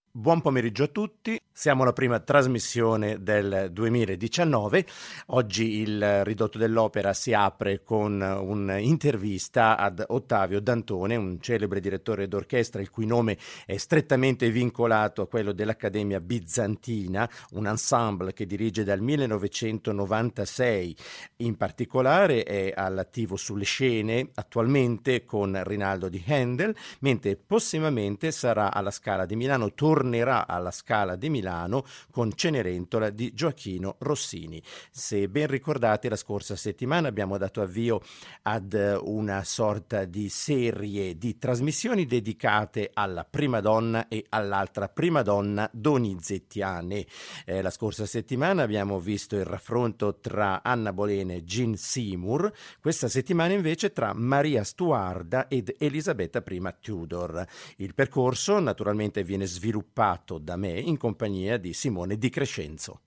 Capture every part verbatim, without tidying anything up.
Buon pomeriggio a tutti, siamo alla prima trasmissione del duemiladiciannove. Oggi il Ridotto dell'Opera si apre con un'intervista ad Ottavio Dantone, un celebre direttore d'orchestra il cui nome è strettamente vincolato a quello dell'Accademia Bizantina, un ensemble che dirige dal millenovecentonovantasei. In particolare è all'attivo sulle scene attualmente con Rinaldo di Handel, mentre prossimamente sarà alla Scala di Milano, tornerà alla Scala di Milano con Cenerentola di Gioachino Rossini. Se ben ricordate, la scorsa settimana abbiamo dato avvio ad una sorta di serie di trasmissioni dedicate alla prima donna e all'altra prima donna donizettiane. Eh, la scorsa settimana abbiamo visto il raffronto tra Anna Bolena e Jean Seymour, questa settimana invece tra Maria Stuarda ed Elisabetta I Tudor. Il percorso naturalmente viene sviluppato da me in compagnia di Simone Di Crescenzo.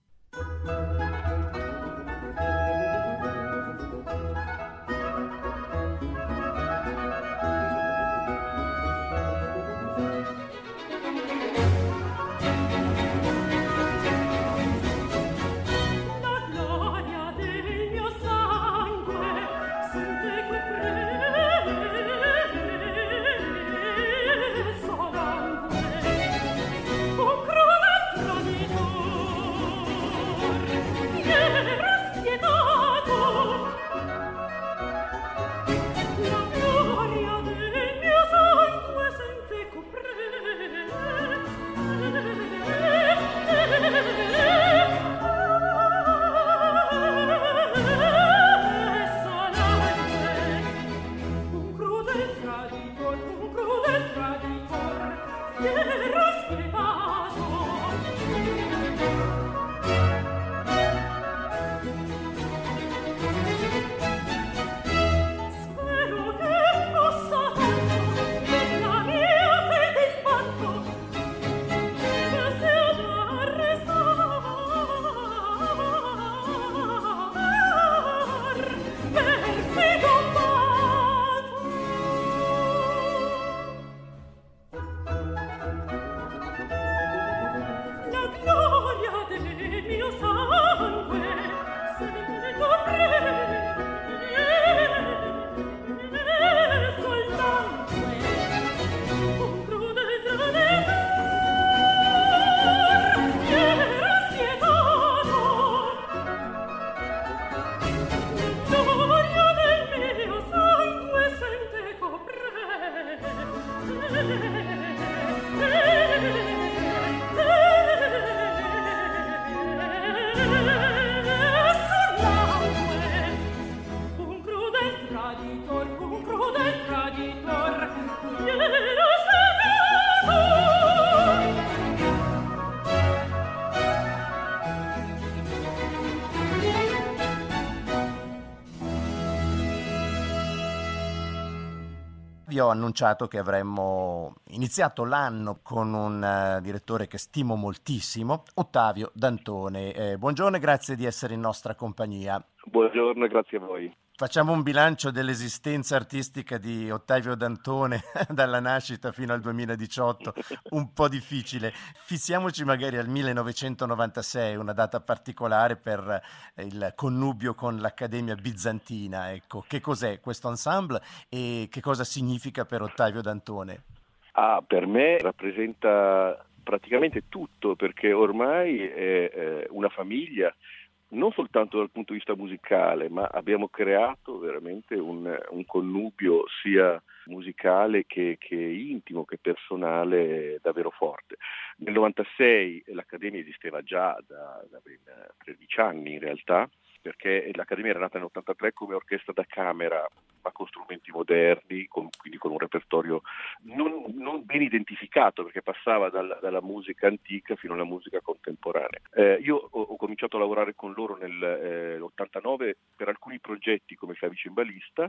Vi ho annunciato che avremmo iniziato l'anno con un uh, direttore che stimo moltissimo, Ottavio Dantone. Eh, buongiorno e grazie di essere in nostra compagnia. Buongiorno e grazie a voi. Facciamo un bilancio dell'esistenza artistica di Ottavio Dantone dalla nascita fino al duemiladiciotto, un po' difficile. Fissiamoci magari al millenovecentonovantasei, una data particolare per il connubio con l'Accademia Bizantina. Ecco, che cos'è questo ensemble e che cosa significa per Ottavio Dantone? Ah, per me rappresenta praticamente tutto, perché ormai è eh, una famiglia, non soltanto dal punto di vista musicale, ma abbiamo creato veramente un, un connubio sia musicale che, che intimo, che personale davvero forte. Nel novantasei l'Accademia esisteva già da, da ben tredici anni in realtà, perché l'Accademia era nata nell'ottantatré come orchestra da camera, ma con strumenti moderni, con, quindi con un repertorio non, non ben identificato, perché passava dalla, dalla musica antica fino alla musica contemporanea. Eh, io ho, ho cominciato a lavorare con loro nell'ottantanove eh, per alcuni progetti come clavicembalista.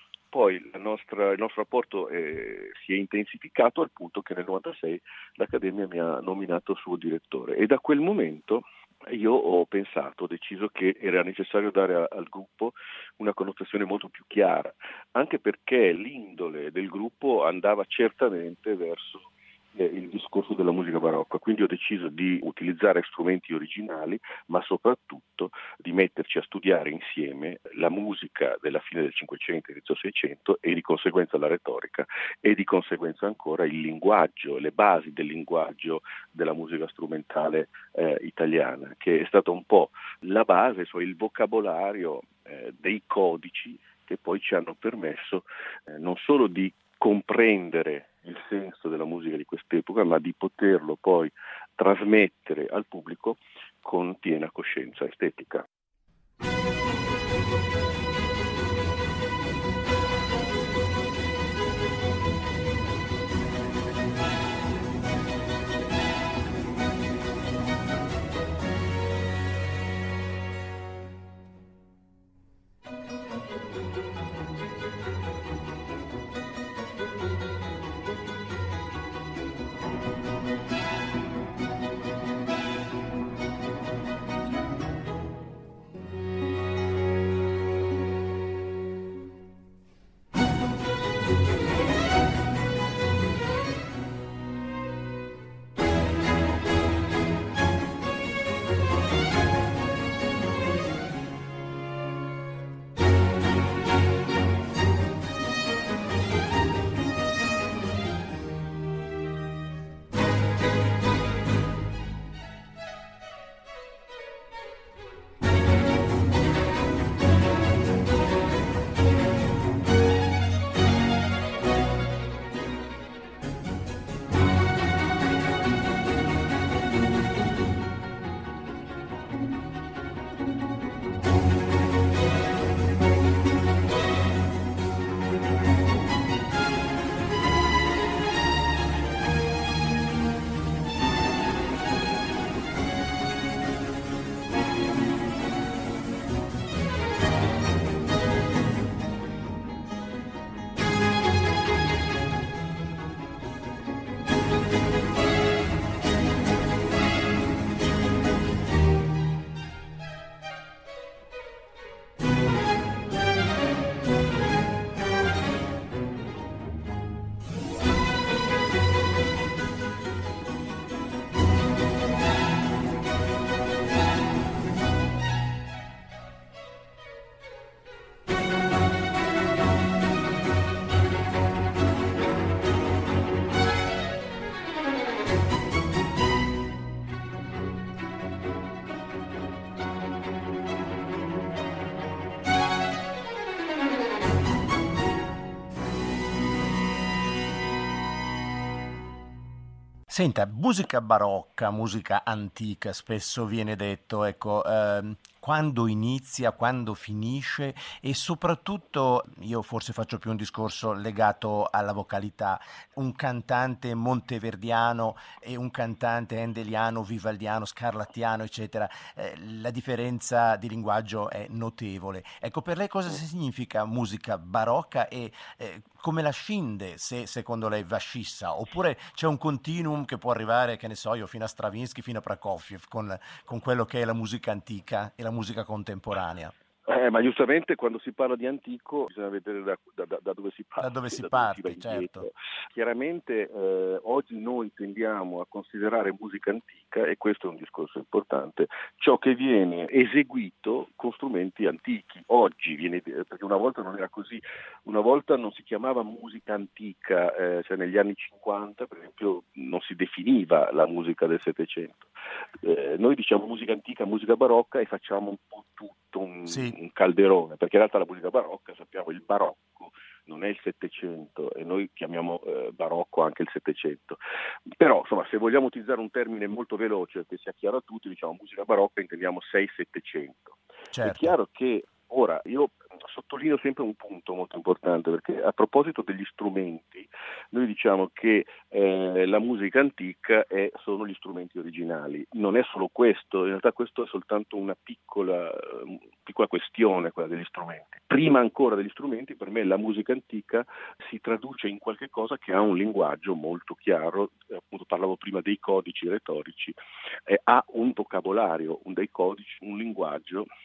Poi la nostra, il nostro rapporto eh, si è intensificato al punto che nel novantasei l'Accademia mi ha nominato suo direttore, e da quel momento io ho pensato, ho deciso che era necessario dare a, al gruppo una connotazione molto più chiara, anche perché l'indole del gruppo andava certamente verso il discorso della musica barocca, quindi ho deciso di utilizzare strumenti originali, ma soprattutto di metterci a studiare insieme la musica della fine del Cinquecento e inizio Seicento e di conseguenza la retorica e di conseguenza ancora il linguaggio, le basi del linguaggio della musica strumentale eh, italiana, che è stata un po' la base, cioè il vocabolario eh, dei codici che poi ci hanno permesso eh, non solo di comprendere il senso della musica di quest'epoca, ma di poterlo poi trasmettere al pubblico con piena coscienza estetica. Senta, musica barocca, musica antica, spesso viene detto, ecco, ehm, quando inizia, quando finisce e soprattutto, io forse faccio più un discorso legato alla vocalità, un cantante monteverdiano e un cantante endeliano, vivaldiano, scarlattiano, eccetera, eh, la differenza di linguaggio è notevole. Ecco, per lei cosa significa musica barocca e eh, come la scinde, se secondo lei va scissa, oppure c'è un continuum che può arrivare, che ne so io, fino a Stravinsky, fino a Prokofiev, con, con quello che è la musica antica e la musica contemporanea? Eh, ma giustamente quando si parla di antico bisogna vedere da, da, da dove si Da parte, dove si da dove si va parte, indietro. certo. Chiaramente eh, oggi noi tendiamo a considerare musica antica, e questo è un discorso importante, ciò che viene eseguito con strumenti antichi. Oggi viene, perché una volta non era così, una volta non si chiamava musica antica, eh, cioè negli anni cinquanta per esempio non si definiva la musica del Settecento. Eh, noi diciamo musica antica, musica barocca e facciamo un po' tutto un, Sì. un calderone, perché in realtà la musica barocca, sappiamo, il barocco non è il Settecento e noi chiamiamo eh, barocco anche il Settecento. Però insomma, se vogliamo utilizzare un termine molto veloce che sia chiaro a tutti, diciamo musica barocca intendiamo sei settecento. Certo. È chiaro che ora io sottolineo sempre un punto molto importante, perché a proposito degli strumenti noi diciamo che eh, la musica antica è, sono gli strumenti originali. Non è solo questo, in realtà questo è soltanto una piccola, uh, piccola questione, quella degli strumenti. Prima ancora degli strumenti, per me la musica antica si traduce in qualche cosa che ha un linguaggio molto chiaro, eh, appunto parlavo prima dei codici retorici, eh, ha un vocabolario, un, dei codici, un linguaggio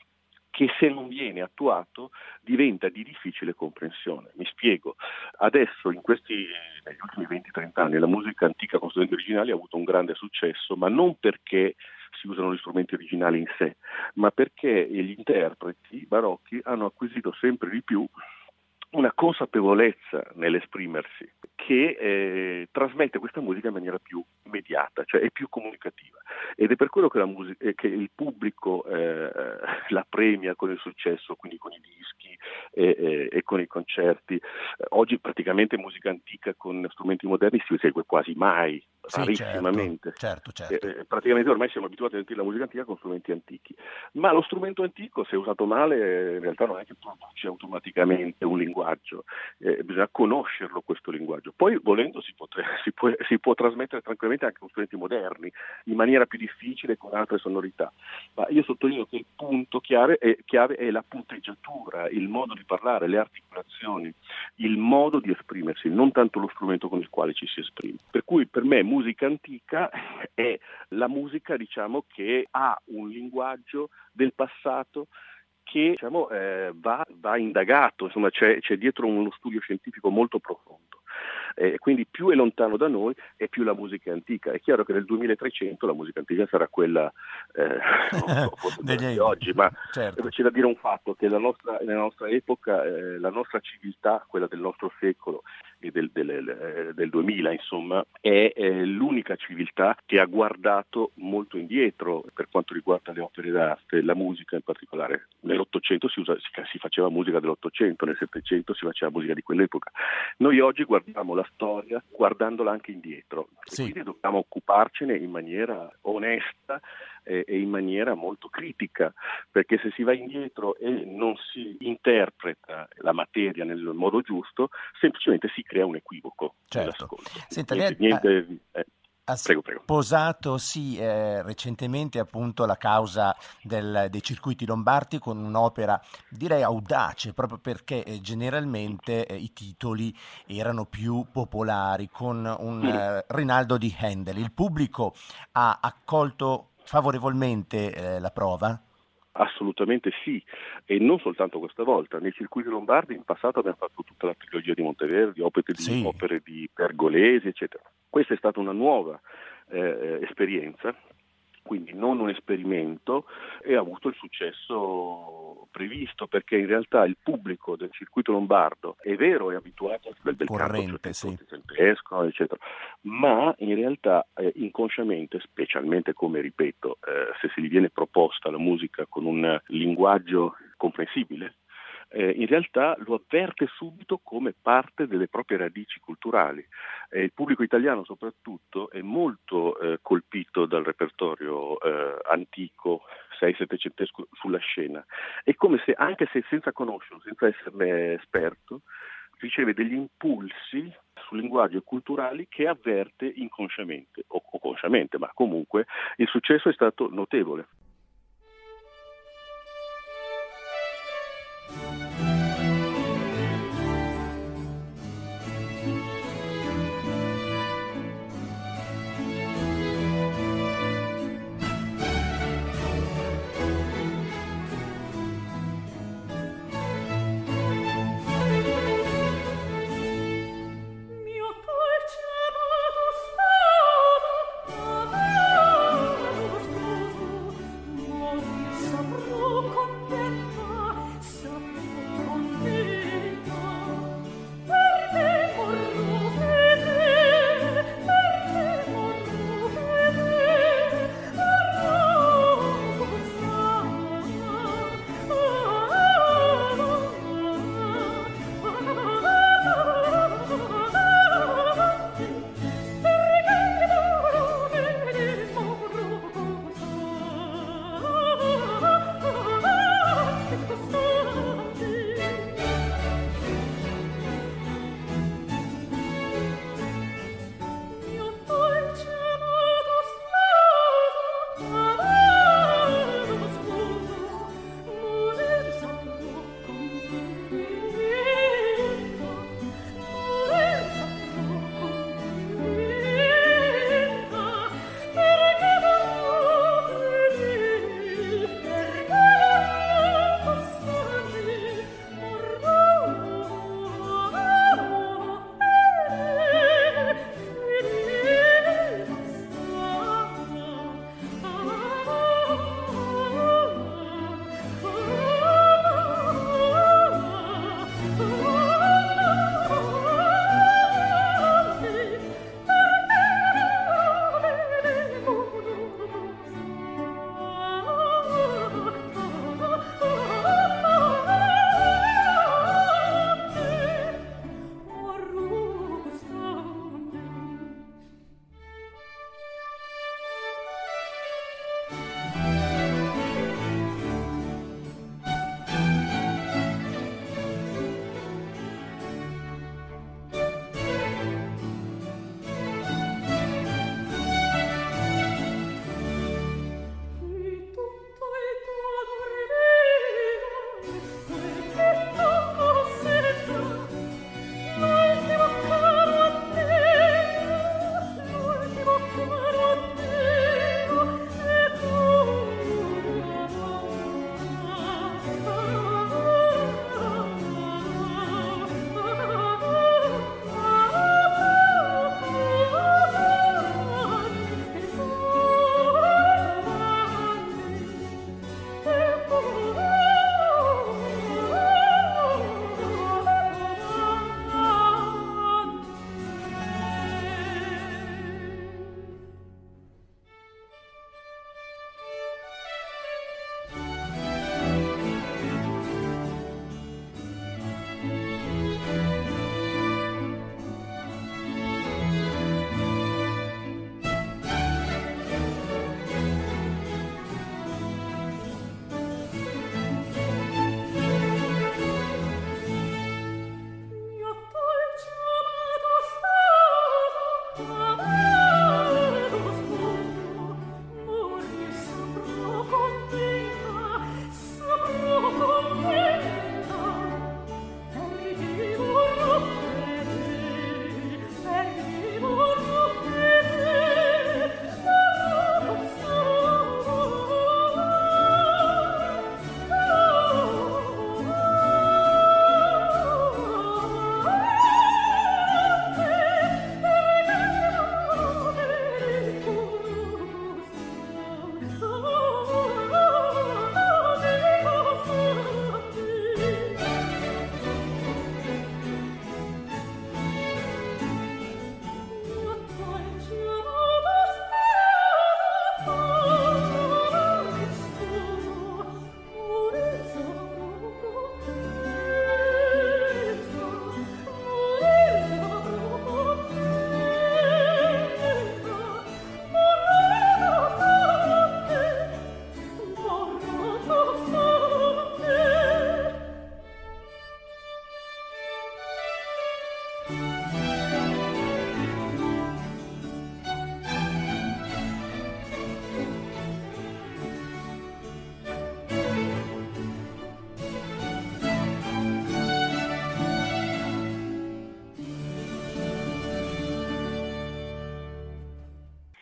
che se non viene attuato diventa di difficile comprensione. Mi spiego. Adesso, in questi, negli ultimi venti trenta anni, la musica antica con strumenti originali ha avuto un grande successo, ma non perché si usano gli strumenti originali in sé, ma perché gli interpreti barocchi hanno acquisito sempre di più una consapevolezza nell'esprimersi che eh, trasmette questa musica in maniera più immediata, cioè è più comunicativa, ed è per quello che, la musica, eh, che il pubblico eh, la premia con il successo, quindi con i dischi e, e, e con i concerti. Eh, oggi praticamente musica antica con strumenti moderni si segue quasi mai, sì, rarissimamente. Certo, certo, certo. Eh, praticamente ormai siamo abituati a sentire la musica antica con strumenti antichi, ma lo strumento antico, se usato male, in realtà non è che produce automaticamente un linguaggio, eh, bisogna conoscerlo questo linguaggio. Poi volendo si, potre, si, può, si può trasmettere tranquillamente anche con strumenti moderni, in maniera più difficile, con altre sonorità, ma io sottolineo che il punto chiave è, chiave è la punteggiatura, il modo di parlare, le articolazioni, il modo di esprimersi, non tanto lo strumento con il quale ci si esprime. Per cui per me musica antica è la musica, diciamo, che ha un linguaggio del passato che, diciamo, eh, va, va indagato, insomma c'è, c'è dietro uno studio scientifico molto profondo. Eh, quindi più è lontano da noi e più la musica è antica. È chiaro che nel duemilatrecento la musica antica sarà quella eh, non so, di oggi, ma certo. C'è da dire un fatto, che la nostra, nella nostra epoca eh, la nostra civiltà, quella del nostro secolo e del, del, del duemila, insomma, è, è l'unica civiltà che ha guardato molto indietro per quanto riguarda le opere d'arte, la musica in particolare. Nell'Ottocento si, usa, si, si faceva musica dell'Ottocento, nel Settecento si faceva musica di quell'epoca. Noi oggi guardiamo la storia guardandola anche indietro, sì. E quindi dobbiamo occuparcene in maniera onesta e, e in maniera molto critica, perché se si va indietro e non si interpreta la materia nel modo giusto, semplicemente si crea un equivoco. Certo. Senta, niente, lei... niente, eh. Ha Prego, prego. sposato sì, eh, recentemente appunto la causa del, dei circuiti lombardi con un'opera direi audace, proprio perché eh, generalmente eh, i titoli erano più popolari, con un eh, Rinaldo di Handel. Il pubblico ha accolto favorevolmente eh, la prova? Assolutamente sì, e non soltanto questa volta. Nei circuiti lombardi in passato abbiamo fatto tutta la trilogia di Monteverdi, opere di, sì. opere di Pergolesi, eccetera. Questa è stata una nuova eh, esperienza, quindi non un esperimento, e ha avuto il successo previsto, perché in realtà il pubblico del circuito lombardo è vero, è abituato a quel del corrente, canto, cioè, sì. escono, eccetera, ma in realtà eh, inconsciamente, specialmente come ripeto, eh, se si gli viene proposta la musica con un linguaggio comprensibile, Eh, in realtà lo avverte subito come parte delle proprie radici culturali. Eh, il pubblico italiano soprattutto è molto eh, colpito dal repertorio eh, antico, sei settecentesco sulla scena. È come se, anche se senza conoscerlo, senza esserne esperto, riceve degli impulsi sul linguaggio culturali che avverte inconsciamente, o, o consciamente, ma comunque il successo è stato notevole.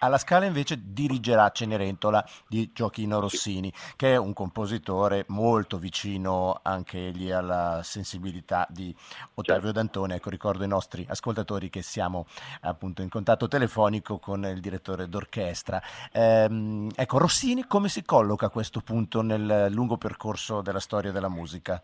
Alla Scala invece dirigerà Cenerentola di Gioachino Rossini, che è un compositore molto vicino anche egli alla sensibilità di Ottavio Dantone. Ecco, ricordo ai nostri ascoltatori che siamo appunto in contatto telefonico con il direttore d'orchestra. Ehm, ecco, Rossini come si colloca a questo punto nel lungo percorso della storia della musica?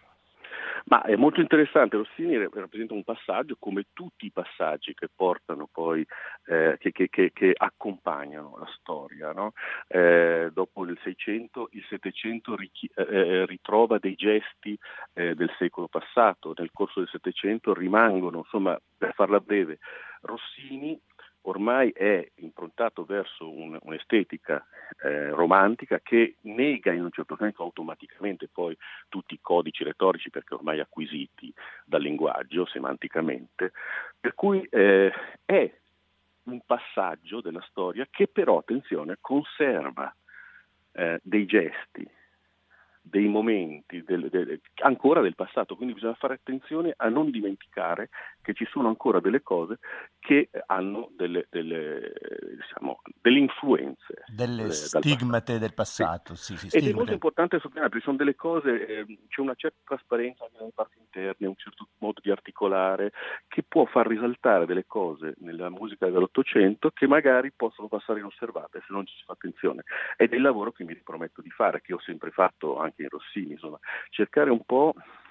Ma è molto interessante, Rossini rappresenta un passaggio come tutti i passaggi che portano poi, eh, che, che, che, che accompagnano la storia, no? Eh, dopo il Seicento, il Settecento richi- eh, ritrova dei gesti eh, del secolo passato, nel corso del Settecento rimangono, insomma, per farla breve, Rossini ormai è improntato verso un, un'estetica eh, romantica che nega in un certo senso automaticamente poi tutti i codici retorici perché ormai acquisiti dal linguaggio semanticamente, per cui eh, è un passaggio della storia che però, attenzione, conserva eh, dei gesti, dei momenti del, del, ancora del passato, quindi bisogna fare attenzione a non dimenticare che ci sono ancora delle cose che hanno delle, delle, diciamo, delle influenze delle eh, stigmate dal del passato, sì, sì, Ed è molto stigmate. importante sottolineare, perché sono delle cose, eh, c'è una certa trasparenza anche nelle parti interne, un certo modo di articolare che può far risaltare delle cose nella musica dell'Ottocento che magari possono passare inosservate se non ci si fa attenzione. Ed è il lavoro che mi riprometto di fare, che ho sempre fatto anche in Rossini, insomma, cercare un po'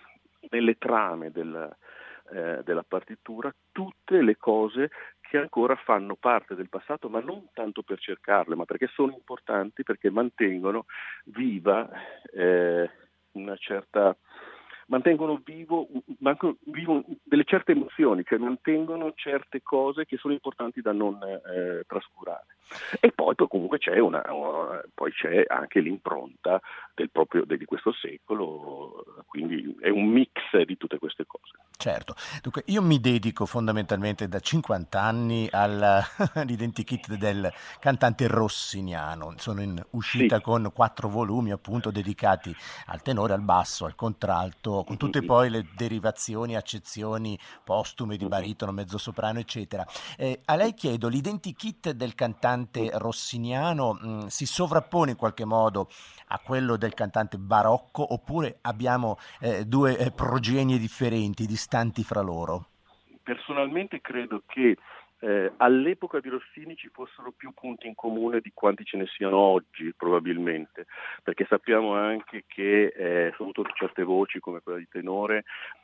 nelle trame del, eh, della partitura tutte le cose che ancora fanno parte del passato, ma non tanto per cercarle, ma perché sono importanti, perché mantengono viva eh, una certa mantengono vivo, manco, vivo delle certe emozioni, cioè mantengono certe cose che sono importanti da non eh, trascurare. E poi, poi comunque c'è una, una poi c'è anche l'impronta del proprio di questo secolo, quindi è un mix di tutte queste cose. Certo, dunque io mi dedico fondamentalmente da cinquanta anni all'identikit del cantante rossiniano, sono in Sì. uscita con quattro volumi appunto dedicati al tenore, al basso, al contralto, con tutte poi le derivazioni, accezioni postume di baritono, mezzosoprano eccetera. Eh, a lei chiedo, l'identikit del cantante rossiniano mh, si sovrappone in qualche modo a quello del cantante barocco oppure abbiamo eh, due eh, progenie differenti, distanti fra loro? Personalmente credo che eh, all'epoca di Rossini ci fossero più punti in comune di quanti ce ne siano oggi, probabilmente, perché sappiamo anche che eh, soprattutto certe voci come quella di tenore,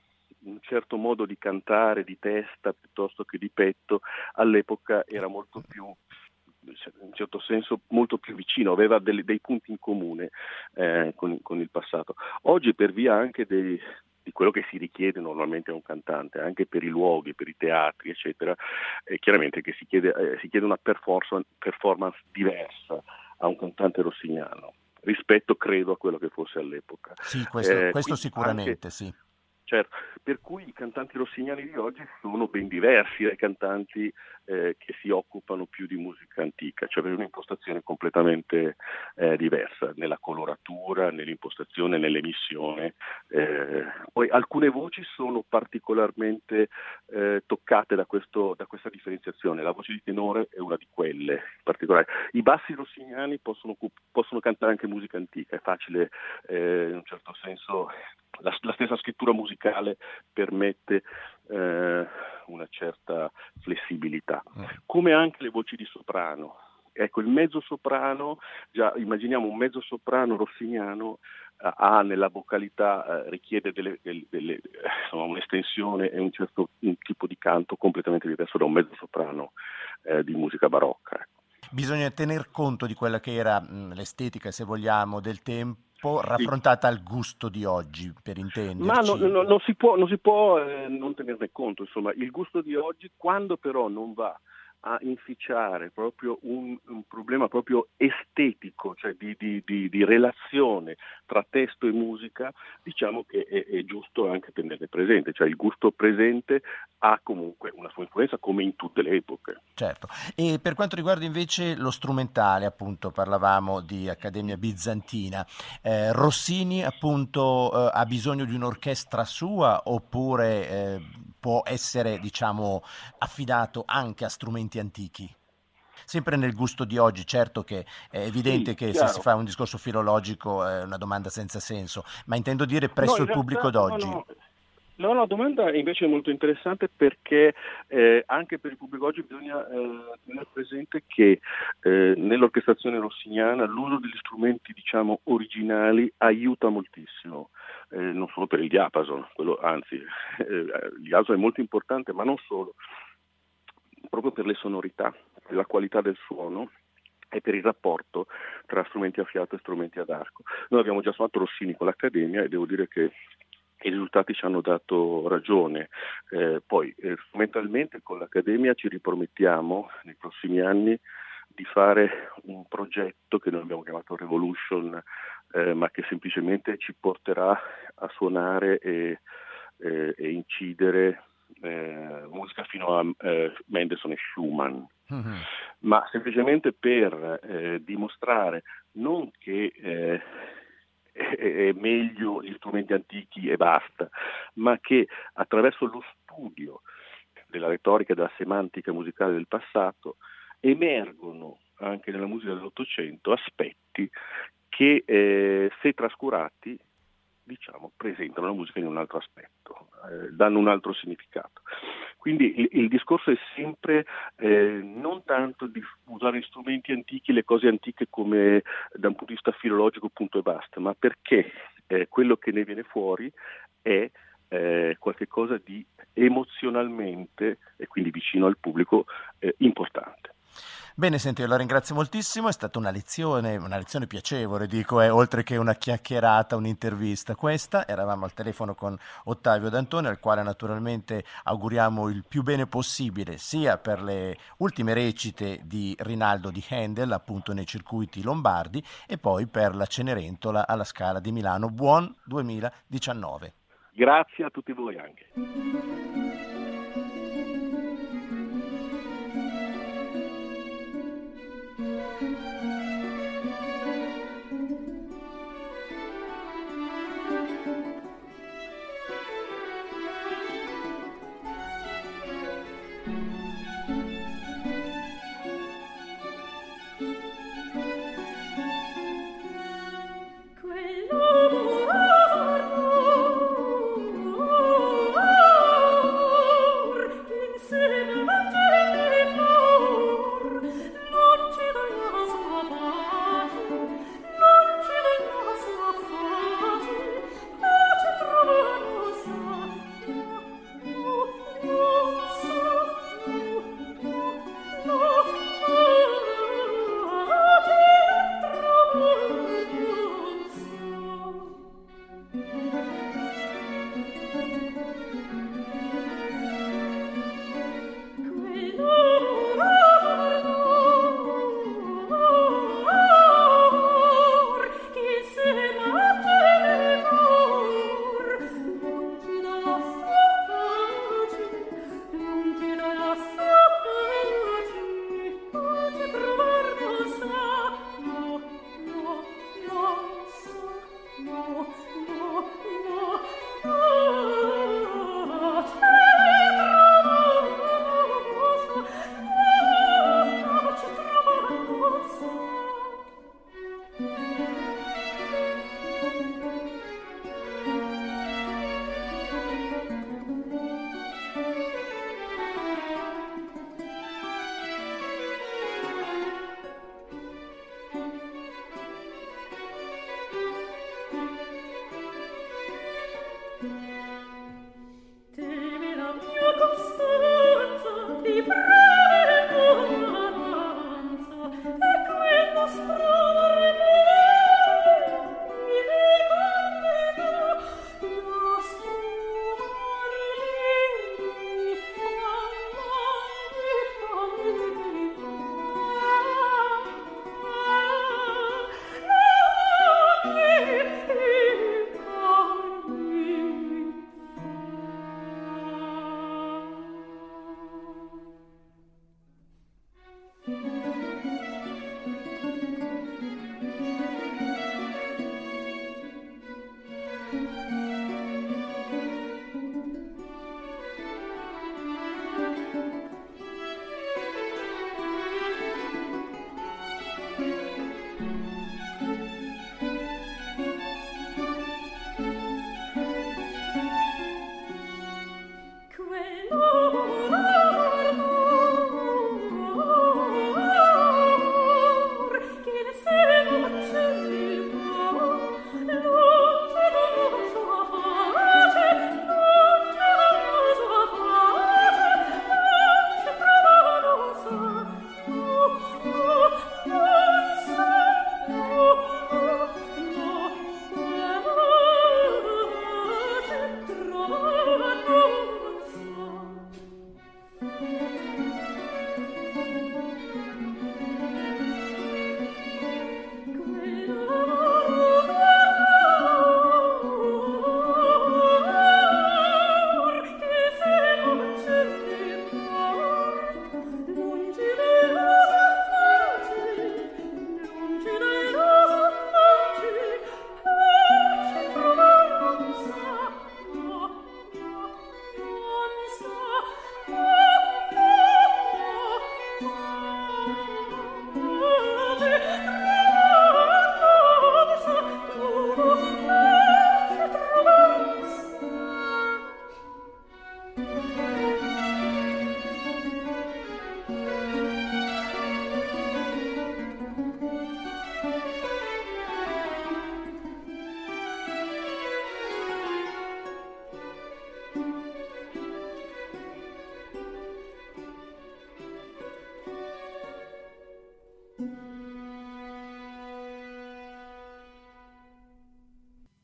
un certo modo di cantare di testa piuttosto che di petto all'epoca era molto più, in un certo senso molto più vicino, aveva delle, dei punti in comune eh, con, con il passato. Oggi per via anche dei, di quello che si richiede normalmente a un cantante, anche per i luoghi, per i teatri, eccetera, eh, chiaramente che si chiede, eh, si chiede una performance, performance diversa a un cantante rossiniano rispetto, credo, a quello che fosse all'epoca. Sì, questo, Eh, questo quindi anche sicuramente, sì. Certo, per cui i cantanti rossiniani di oggi sono ben diversi dai cantanti eh, che si occupano più di musica antica, cioè avere un'impostazione completamente eh, diversa nella coloratura, nell'impostazione, nell'emissione. Eh, poi alcune voci sono particolarmente eh, toccate da, questo, da questa differenziazione, la voce di tenore è una di quelle particolari. I bassi rossiniani possono, possono cantare anche musica antica, è facile eh, in un certo senso. La, la stessa scrittura musicale permette eh, una certa flessibilità, come anche le voci di soprano. Ecco, il mezzo soprano, già immaginiamo un mezzo soprano rossiniano, eh, ha nella vocalità, eh, richiede delle, delle, delle, insomma, un'estensione e un certo un tipo di canto completamente diverso da un mezzo soprano eh, di musica barocca. Ecco. Bisogna tener conto di quella che era mh, l'estetica, se vogliamo, del tempo, Sì. raffrontata al gusto di oggi, per Ma no, intenderci. no, non si può, non, si può eh, non tenerne conto, insomma, il gusto di oggi, quando però non va a inficiare proprio un, un problema proprio estetico, cioè di, di, di, di relazione tra testo e musica, diciamo che è, è giusto anche tenerne presente, cioè il gusto presente ha comunque una sua influenza come in tutte le epoche. Certo. E per quanto riguarda invece lo strumentale, appunto, parlavamo di Accademia Bizantina, eh, Rossini appunto eh, ha bisogno di un'orchestra sua oppure eh, può essere, diciamo, affidato anche a strumenti antichi? sempre nel gusto di oggi. Certo che è evidente Sì, che se chiaro. si fa un discorso filologico è una domanda senza senso, ma intendo dire No, presso in il pubblico realtà, no, d'oggi. no. No, la domanda invece è molto interessante perché eh, anche per il pubblico oggi bisogna eh, tenere presente che eh, nell'orchestrazione rossiniana l'uso degli strumenti, diciamo, originali aiuta moltissimo, eh, non solo per il diapason, quello, anzi, eh, il diapason è molto importante, ma non solo, proprio per le sonorità, per la qualità del suono e per il rapporto tra strumenti a fiato e strumenti ad arco. Noi abbiamo già suonato Rossini con l'Accademia e devo dire che i risultati ci hanno dato ragione. Eh, poi eh, strumentalmente con l'Accademia ci ripromettiamo nei prossimi anni di fare un progetto che noi abbiamo chiamato Revolution, eh, ma che semplicemente ci porterà a suonare e, eh, e incidere eh, musica fino a eh, Mendelssohn e Schumann, Mm-hmm. ma semplicemente per eh, dimostrare non che eh, è meglio gli strumenti antichi e basta, ma che attraverso lo studio della retorica e della semantica musicale del passato emergono anche nella musica dell'Ottocento aspetti che eh, se trascurati, diciamo, presentano la musica in un altro aspetto, eh, danno un altro significato. Quindi il, il discorso è sempre eh, non tanto di usare strumenti antichi, le cose antiche come da un punto di vista filologico punto e basta, ma perché eh, quello che ne viene fuori è eh, qualcosa di emozionalmente e quindi vicino al pubblico eh, importante. Bene, senti, io la ringrazio moltissimo, è stata una lezione, una lezione piacevole, dico, eh, oltre che una chiacchierata, un'intervista. Questa, eravamo al telefono con Ottavio Dantone, al quale naturalmente auguriamo il più bene possibile, sia per le ultime recite di Rinaldo di Handel, appunto nei circuiti lombardi, e poi per la Cenerentola alla Scala di Milano. Buon duemiladiciannove. Grazie a tutti voi anche. Quello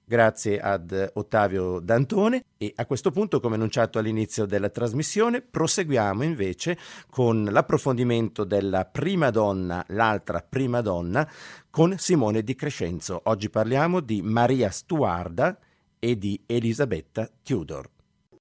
Grazie ad Ottavio Dantone e a questo punto, come annunciato all'inizio della trasmissione, proseguiamo invece con l'approfondimento della prima donna, l'altra prima donna, con Simone Di Crescenzo. Oggi parliamo di Maria Stuarda e di Elisabetta Tudor.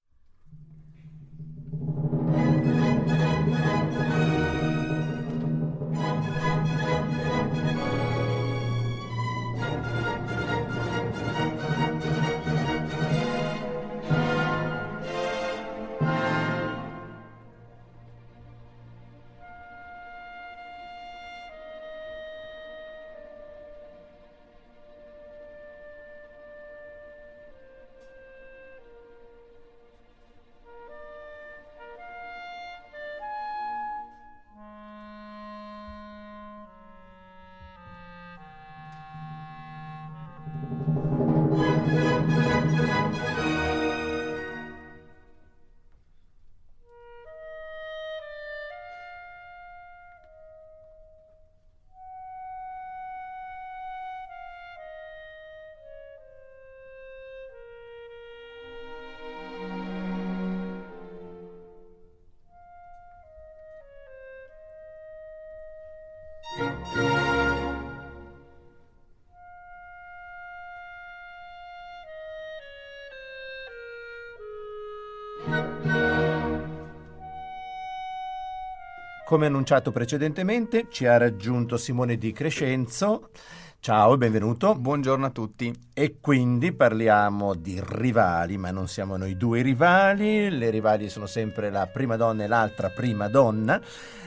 Come annunciato precedentemente, ci ha raggiunto Simone Di Crescenzo. Ciao e benvenuto. Buongiorno a tutti. E quindi parliamo di rivali, ma non siamo noi due rivali, le rivali sono sempre la prima donna e l'altra prima donna,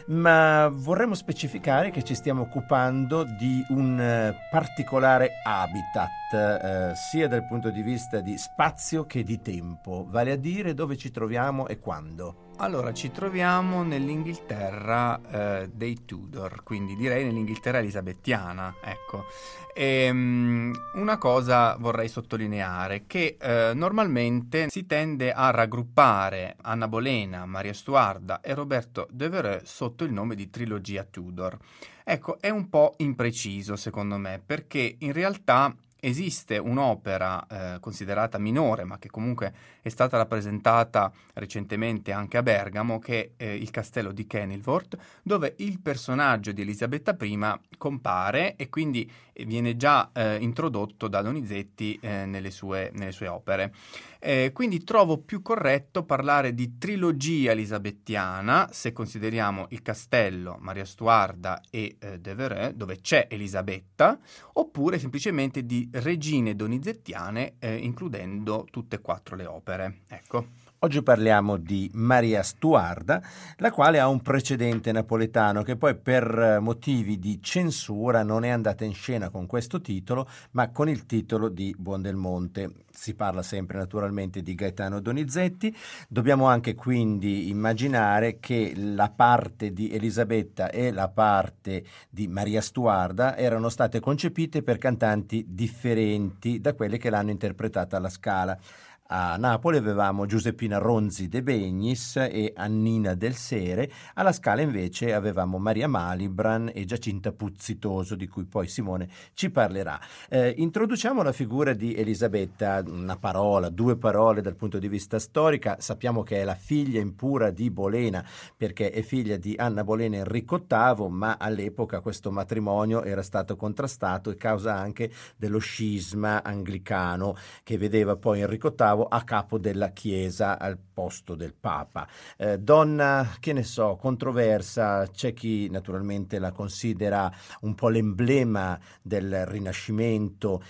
ma vorremmo specificare che ci stiamo occupando di un eh, particolare habitat, eh, sia dal punto di vista di spazio che di tempo, vale a dire dove ci troviamo e quando. Allora, ci troviamo nell'Inghilterra eh, dei Tudor, quindi direi nell'Inghilterra elisabettiana, ecco. E, um, una cosa vorrei sottolineare, che eh, normalmente si tende a raggruppare Anna Bolena, Maria Stuarda e Roberto Devereux sotto il nome di trilogia Tudor. Ecco, è un po' impreciso secondo me, perché in realtà esiste un'opera eh, considerata minore, ma che comunque è stata rappresentata recentemente anche a Bergamo, che è eh, il castello di Kenilworth, dove il personaggio di Elisabetta I compare e quindi viene già eh, introdotto da Donizetti eh, nelle sue, nelle sue opere. Eh, quindi trovo più corretto parlare di trilogia elisabettiana, se consideriamo il castello, Maria Stuarda e eh, Devereux, dove c'è Elisabetta, oppure semplicemente di regine donizettiane, eh, includendo tutte e quattro le opere. Ecco. Oggi parliamo di Maria Stuarda, la quale ha un precedente napoletano che poi per motivi di censura non è andata in scena con questo titolo, ma con il titolo di Buondelmonte. Si parla sempre naturalmente di Gaetano Donizetti. Dobbiamo anche quindi immaginare che la parte di Elisabetta e la parte di Maria Stuarda erano state concepite per cantanti differenti da quelle che l'hanno interpretata alla Scala. A Napoli avevamo Giuseppina Ronzi de Begnis e Annina del Sere, alla Scala invece avevamo Maria Malibran e Giacinta Puzzitoso, di cui poi Simone ci parlerà. Eh, introduciamo la figura di Elisabetta, una parola, due parole dal punto di vista storico. Sappiamo che è la figlia impura di Bolena, perché è figlia di Anna Bolena e Enrico ottavo, ma all'epoca questo matrimonio era stato contrastato a causa anche dello scisma anglicano che vedeva poi Enrico ottavo a capo della Chiesa al posto del Papa. Eh, donna, che ne so, controversa, c'è chi naturalmente la considera un po' l'emblema del Rinascimento,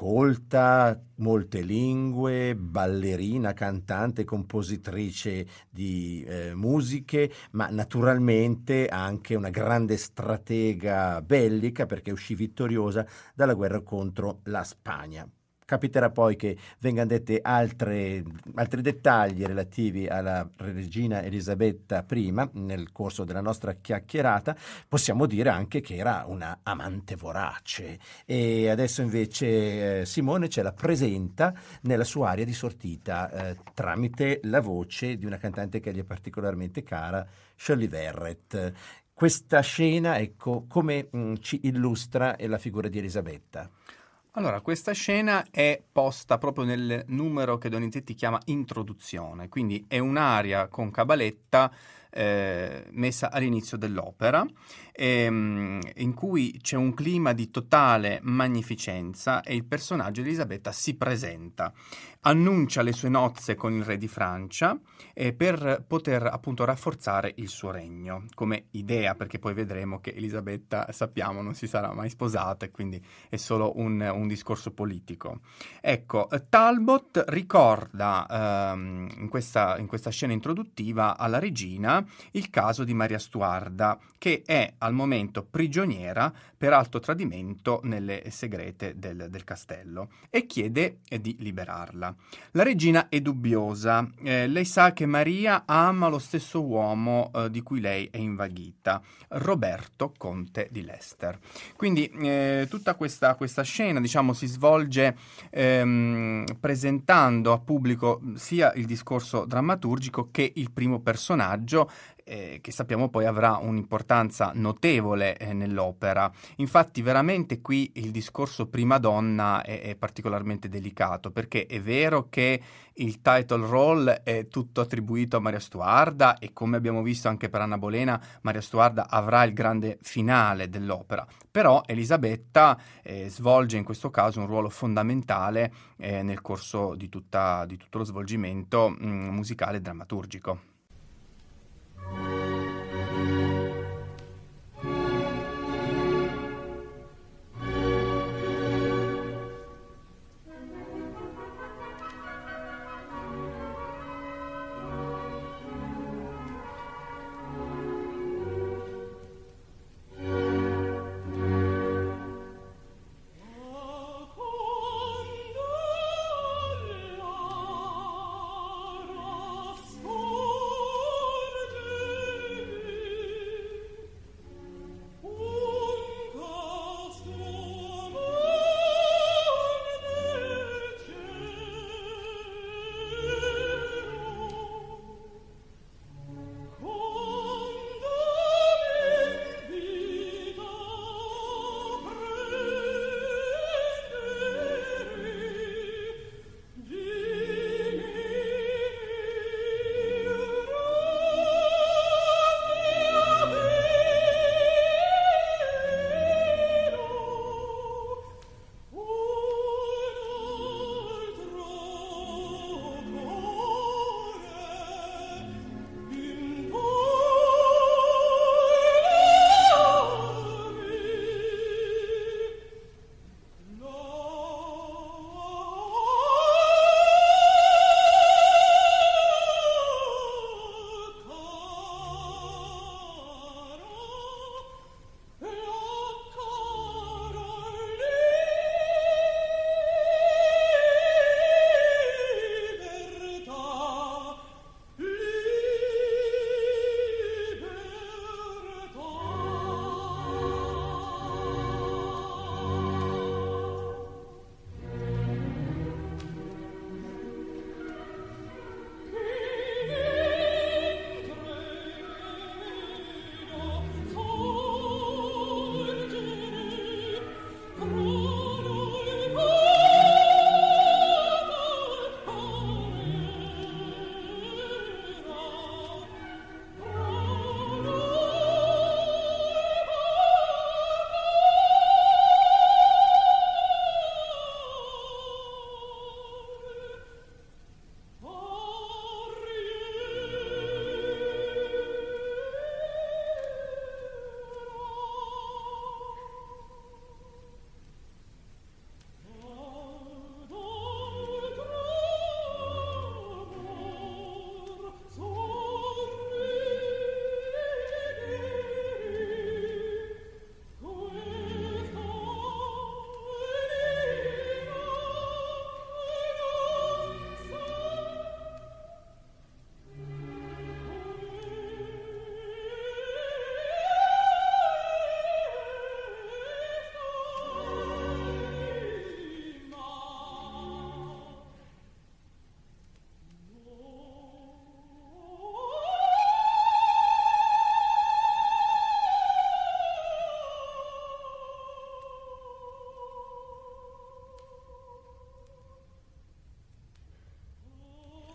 colta, molte lingue, ballerina, cantante, compositrice di eh, musiche, ma naturalmente anche una grande stratega bellica, perché uscì vittoriosa dalla guerra contro la Spagna. Capiterà poi che vengano dette altre, altri dettagli relativi alla regina Elisabetta I nel corso della nostra chiacchierata. Possiamo dire anche che era una amante vorace, e adesso invece eh, Simone ce la presenta nella sua aria di sortita eh, tramite la voce di una cantante che gli è particolarmente cara, Shirley Verrett. Questa scena, ecco, come mh, ci illustra la figura di Elisabetta? Allora, questa scena è posta proprio nel numero che Donizetti chiama introduzione, quindi è un'aria con cabaletta eh, messa all'inizio dell'opera, ehm, in cui c'è un clima di totale magnificenza e il personaggio di Elisabetta si presenta, annuncia le sue nozze con il re di Francia eh, per poter appunto rafforzare il suo regno, come idea, perché poi vedremo che Elisabetta, sappiamo, non si sarà mai sposata e quindi è solo un, un discorso politico. Ecco, Talbot ricorda ehm, in questa, in questa scena introduttiva alla regina il caso di Maria Stuarda, che è al momento prigioniera per alto tradimento nelle segrete del, del castello e chiede eh, di liberarla. La regina è dubbiosa, eh, lei sa che Maria ama lo stesso uomo eh, di cui lei è invaghita, Roberto, conte di Leicester. Quindi eh, tutta questa, questa scena, diciamo, si svolge ehm, presentando a pubblico sia il discorso drammaturgico che il primo personaggio, eh, che sappiamo poi avrà un'importanza notevole eh, nell'opera. Infatti veramente qui il discorso prima donna è, è particolarmente delicato, perché è vero che il title role è tutto attribuito a Maria Stuarda e, come abbiamo visto anche per Anna Bolena, Maria Stuarda avrà il grande finale dell'opera, però Elisabetta eh, svolge in questo caso un ruolo fondamentale eh, nel corso di, tutta, di tutto lo svolgimento mh, musicale e drammaturgico. Oh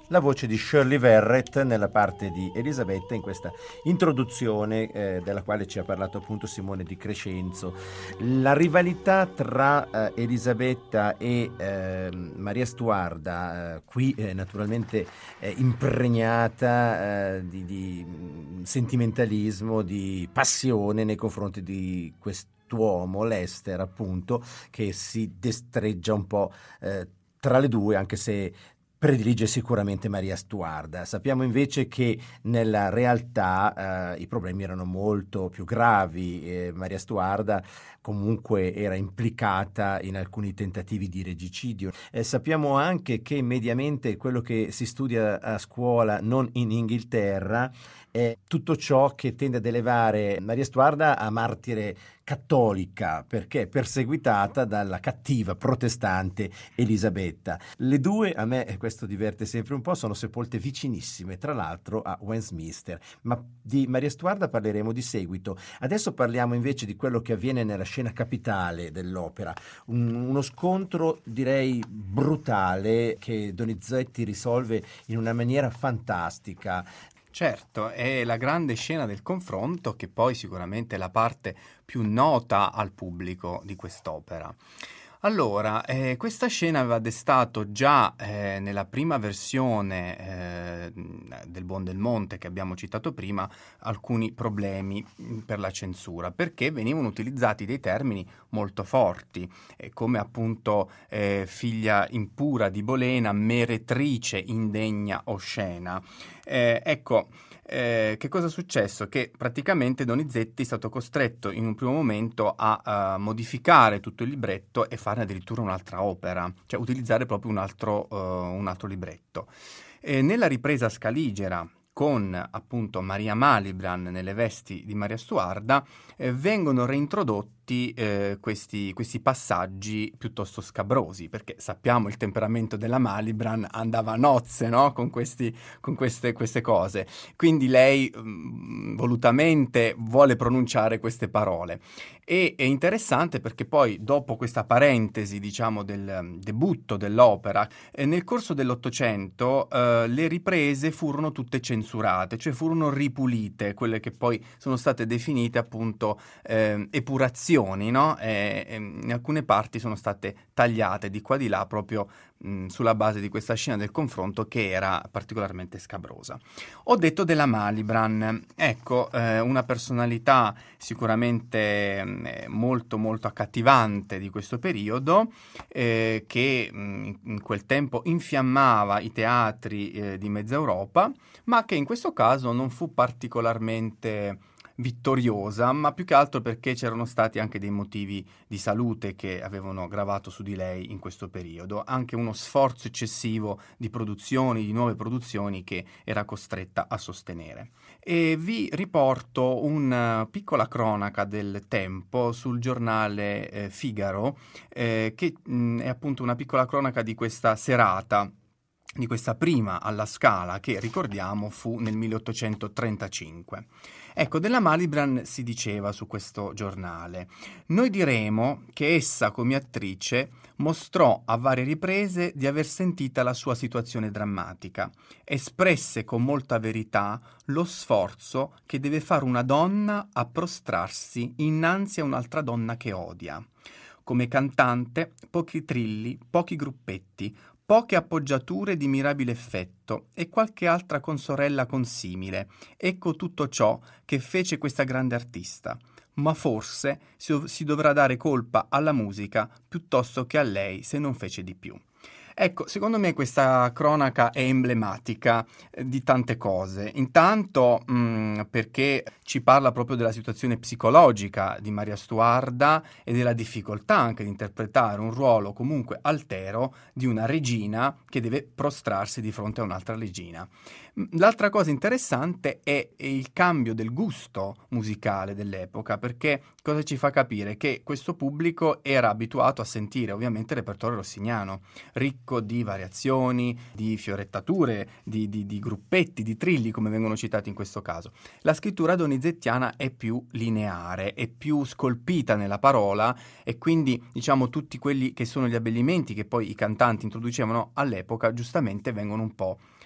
la voce di Shirley Verrett nella parte di Elisabetta in questa introduzione eh, della quale ci ha parlato appunto Simone Di Crescenzo. La rivalità tra eh, Elisabetta e eh, Maria Stuarda, eh, qui eh, naturalmente eh, impregnata eh, di, di sentimentalismo, di passione nei confronti di quest'uomo, Lester appunto, che si destreggia un po' eh, tra le due, anche se predilige sicuramente Maria Stuarda. Sappiamo invece che nella realtà eh, i problemi erano molto più gravi. Eh, Maria Stuarda comunque era implicata in alcuni tentativi di regicidio. Eh, sappiamo anche che mediamente quello che si studia a scuola, non in Inghilterra, è tutto ciò che tende ad elevare Maria Stuarda a martire cattolica, perché è perseguitata dalla cattiva protestante Elisabetta. Le due, a me questo diverte sempre un po', sono sepolte vicinissime, tra l'altro a Westminster, ma di Maria Stuarda parleremo di seguito. Adesso parliamo invece di quello che avviene nella scena capitale dell'opera, un, uno scontro direi brutale che Donizetti risolve in una maniera fantastica. Certo, è la grande scena del confronto che poi sicuramente è la parte più nota al pubblico di quest'opera. Allora, eh, questa scena aveva destato già eh, nella prima versione eh, del Buon del Monte che abbiamo citato prima alcuni problemi per la censura, perché venivano utilizzati dei termini molto forti, eh, come appunto eh, figlia impura di Bolena, meretrice indegna oscena. Eh, ecco, Eh, che cosa è successo? Che praticamente Donizetti è stato costretto in un primo momento a uh, modificare tutto il libretto e farne addirittura un'altra opera, cioè utilizzare proprio un altro, uh, un altro libretto. E nella ripresa scaligera, con appunto Maria Malibran nelle vesti di Maria Stuarda, eh, vengono reintrodotti eh, questi, questi passaggi piuttosto scabrosi, perché sappiamo il temperamento della Malibran andava a nozze, no? con, questi, con queste, queste cose. Quindi lei mh, volutamente vuole pronunciare queste parole. E è interessante perché poi, dopo questa parentesi, diciamo, del debutto dell'opera, eh, nel corso dell'Ottocento eh, le riprese furono tutte censurate, cioè furono ripulite, quelle che poi sono state definite appunto eh, epurazioni, no? E, e in alcune parti sono state tagliate di qua di là proprio mh, sulla base di questa scena del confronto che era particolarmente scabrosa. Ho detto della Malibran, ecco, eh, una personalità sicuramente eh, molto molto accattivante di questo periodo, eh, che mh, in quel tempo infiammava i teatri eh, di mezza Europa, ma che in questo caso non fu particolarmente vittoriosa, ma più che altro perché c'erano stati anche dei motivi di salute che avevano gravato su di lei in questo periodo, anche uno sforzo eccessivo di produzioni, di nuove produzioni che era costretta a sostenere. E vi riporto una piccola cronaca del tempo sul giornale eh, Figaro, eh, che mh, è appunto una piccola cronaca di questa serata, di questa prima alla Scala, che ricordiamo fu nel milleottocentotrentacinque. Ecco, della Malibran si diceva su questo giornale: noi diremo che essa come attrice mostrò a varie riprese di aver sentita la sua situazione drammatica, espresse con molta verità lo sforzo che deve fare una donna a prostrarsi innanzi a un'altra donna che odia. Come cantante, pochi trilli, pochi gruppetti, poche appoggiature di mirabile effetto e qualche altra consorella consimile. Ecco tutto ciò che fece questa grande artista. Ma forse si, si dovrà dare colpa alla musica piuttosto che a lei se non fece di più. Ecco, secondo me questa cronaca è emblematica eh, di tante cose. Intanto mh, perché ci parla proprio della situazione psicologica di Maria Stuarda e della difficoltà anche di interpretare un ruolo comunque altero di una regina che deve prostrarsi di fronte a un'altra regina. L'altra cosa interessante è il cambio del gusto musicale dell'epoca, perché cosa ci fa capire? Che questo pubblico era abituato a sentire ovviamente il repertorio rossiniano, ricco di variazioni, di fiorettature, di, di, di gruppetti, di trilli, come vengono citati in questo caso. La scrittura donizettiana è più lineare, è più scolpita nella parola, e quindi diciamo tutti quelli che sono gli abbellimenti che poi i cantanti introducevano all'epoca giustamente vengono un po'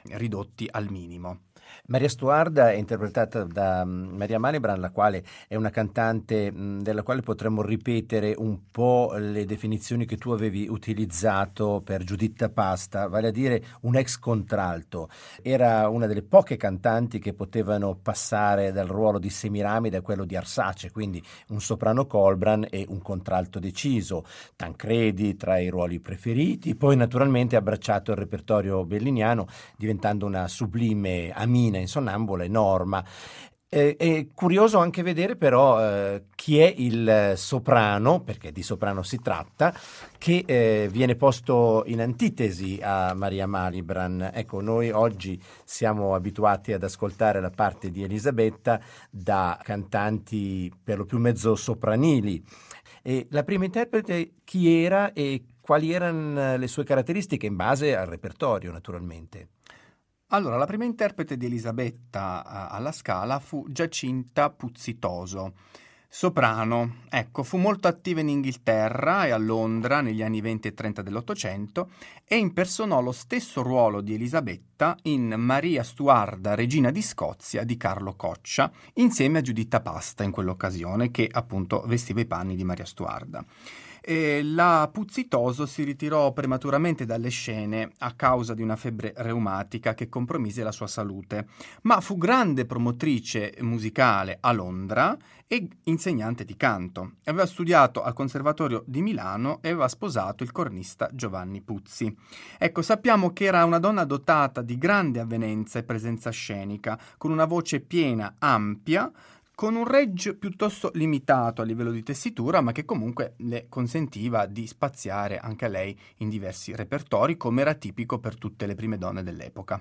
ridotti al minimo. Maria Stuarda è interpretata da mm, Maria Malibran, la quale è una cantante mm, della quale potremmo ripetere un po' le definizioni che tu avevi utilizzato per Giuditta Pasta, vale a dire un ex contralto. Era una delle poche cantanti che potevano passare dal ruolo di Semiramide a quello di Arsace, quindi un soprano colbran e un contralto deciso. Tancredi tra i ruoli preferiti, poi naturalmente ha abbracciato il repertorio belliniano diventando una sublime Amina in Sonnambula e Norma. Eh, è curioso anche vedere però eh, chi è il soprano, perché di soprano si tratta, che eh, viene posto in antitesi a Maria Malibran. Ecco, noi oggi siamo abituati ad ascoltare la parte di Elisabetta da cantanti per lo più mezzo sopranili. E la prima interprete chi era e quali erano le sue caratteristiche in base al repertorio, naturalmente? Allora, la prima interprete di Elisabetta eh, alla Scala fu Giacinta Puzzitoso, soprano. Ecco, fu molto attiva in Inghilterra e a Londra negli anni venti e trenta dell'Ottocento e impersonò lo stesso ruolo di Elisabetta in Maria Stuarda, regina di Scozia di Carlo Coccia, insieme a Giuditta Pasta in quell'occasione, che appunto vestiva i panni di Maria Stuarda. E la Puzzitoso si ritirò prematuramente dalle scene a causa di una febbre reumatica che compromise la sua salute, ma fu grande promotrice musicale a Londra e insegnante di canto. Aveva studiato al Conservatorio di Milano e aveva sposato il cornista Giovanni Puzzi. Ecco, sappiamo che era una donna dotata di grande avvenenza e presenza scenica, con una voce piena, ampia, con un range piuttosto limitato a livello di tessitura, ma che comunque le consentiva di spaziare anche a lei in diversi repertori, come era tipico per tutte le prime donne dell'epoca.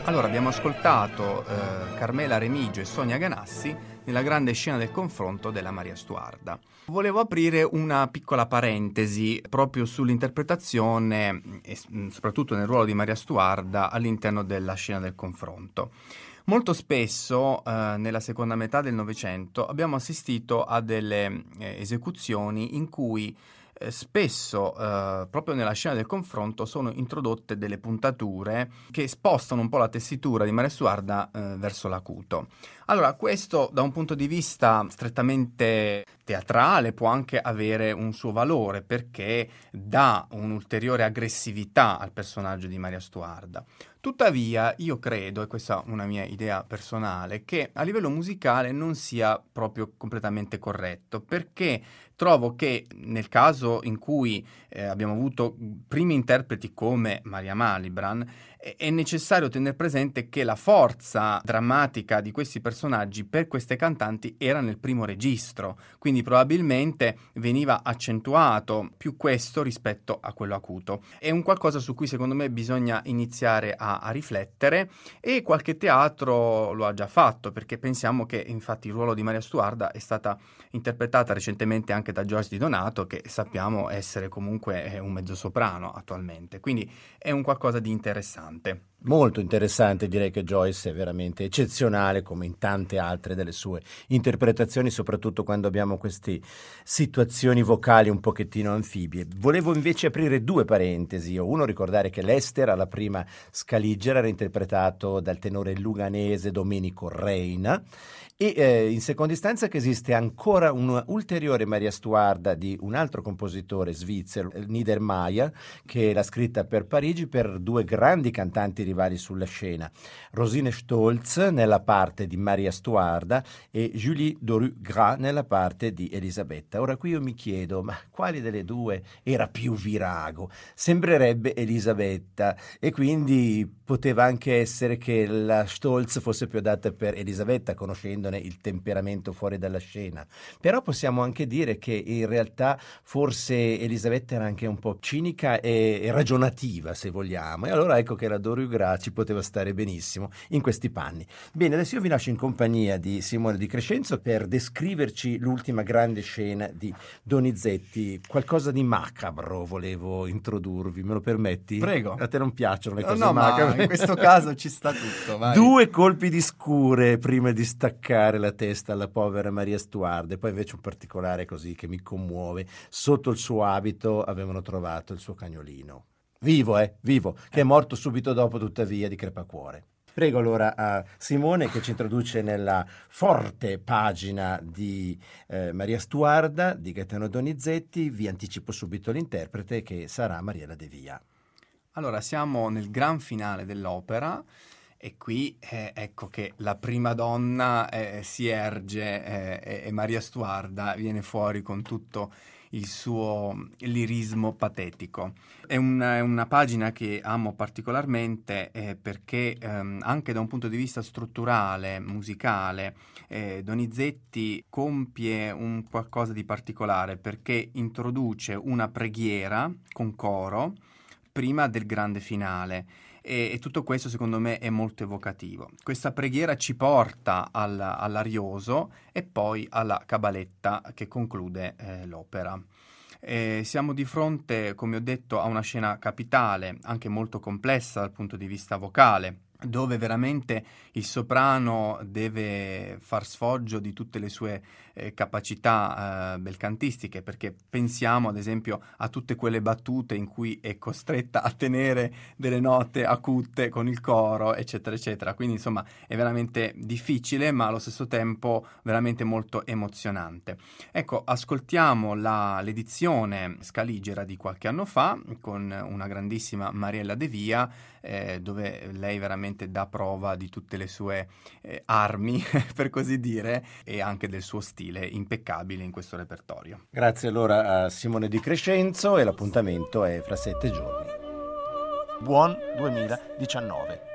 Allora, abbiamo ascoltato eh, Carmela Remigio e Sonia Ganassi nella grande scena del confronto della Maria Stuarda. Volevo aprire una piccola parentesi proprio sull'interpretazione e soprattutto nel ruolo di Maria Stuarda all'interno della scena del confronto. Molto spesso eh, nella seconda metà del Novecento abbiamo assistito a delle eh, esecuzioni in cui eh, spesso eh, proprio nella scena del confronto sono introdotte delle puntature che spostano un po' la tessitura di Maria Stuarda eh, verso l'acuto. Allora, questo da un punto di vista strettamente teatrale può anche avere un suo valore perché dà un'ulteriore aggressività al personaggio di Maria Stuarda. Tuttavia, io credo, e questa è una mia idea personale, che a livello musicale non sia proprio completamente corretto, perché trovo che nel caso in cui eh, abbiamo avuto primi interpreti come Maria Malibran, è, è necessario tenere presente che la forza drammatica di questi personaggi per queste cantanti era nel primo registro, quindi probabilmente veniva accentuato più questo rispetto a quello acuto. È un qualcosa su cui secondo me bisogna iniziare a a riflettere e qualche teatro lo ha già fatto, perché pensiamo che infatti il ruolo di Maria Stuarda è stata interpretata recentemente anche da Joyce Di Donato, che sappiamo essere comunque un mezzosoprano attualmente, quindi è un qualcosa di interessante. Molto interessante, direi che Joyce è veramente eccezionale come in tante altre delle sue interpretazioni, soprattutto quando abbiamo queste situazioni vocali un pochettino anfibie. Volevo invece aprire due parentesi. Uno, ricordare che l'Ester alla prima Scaligera era interpretato dal tenore luganese Domenico Reina e eh, in seconda istanza che esiste ancora un'ulteriore Maria Stuarda di un altro compositore svizzero, Niedermayer, che l'ha scritta per Parigi per due grandi cantanti rivali sulla scena, Rosine Stolz nella parte di Maria Stuarda e Julie Doru-Gras nella parte di Elisabetta. Ora qui io mi chiedo, ma quale delle due era più virago? Sembrerebbe Elisabetta e quindi poteva anche essere che la Stolz fosse più adatta per Elisabetta, conoscendone il temperamento fuori dalla scena. Però possiamo anche dire che in realtà forse Elisabetta era anche un po' cinica e, e ragionativa, se vogliamo, e allora ecco che la Doru-Gras ci poteva stare benissimo in questi panni. Bene, adesso io vi lascio in compagnia di Simone Di Crescenzo per descriverci l'ultima grande scena di Donizetti. Qualcosa di macabro volevo introdurvi, me lo permetti? Prego. A te non piacciono le cose no, macabre? Ma in questo caso ci sta tutto, vai. Due colpi di scure prima di staccare la testa alla povera Maria Stuarda, e poi invece un particolare così che mi commuove: sotto il suo abito avevano trovato il suo cagnolino vivo, eh, vivo, che è morto subito dopo tuttavia di crepacuore. Prego allora a Simone che ci introduce nella forte pagina di eh, Maria Stuarda di Gaetano Donizetti. Vi anticipo subito l'interprete, che sarà Mariella De Via. Allora, siamo nel gran finale dell'opera e qui eh, ecco che la prima donna eh, si erge eh, e Maria Stuarda viene fuori con tutto il suo lirismo patetico. È una, è una pagina che amo particolarmente eh, perché ehm, anche da un punto di vista strutturale, musicale, eh, Donizetti compie un qualcosa di particolare, perché introduce una preghiera con coro prima del grande finale. E, e tutto questo secondo me è molto evocativo. Questa preghiera ci porta al, all'arioso e poi alla cabaletta che conclude eh, l'opera. Eh, siamo di fronte, come ho detto, a una scena capitale, anche molto complessa dal punto di vista vocale, dove veramente il soprano deve far sfoggio di tutte le sue eh, capacità eh, belcantistiche, perché pensiamo ad esempio a tutte quelle battute in cui è costretta a tenere delle note acute con il coro, eccetera eccetera. Quindi insomma è veramente difficile, ma allo stesso tempo veramente molto emozionante. Ecco, ascoltiamo la, l'edizione Scaligera di qualche anno fa con una grandissima Mariella De Via, eh, dove lei veramente dà prova di tutte le sue eh, armi, per così dire, e anche del suo stile impeccabile in questo repertorio. Grazie allora a Simone Di Crescenzo, e l'appuntamento è fra sette giorni. Buon duemiladiciannove.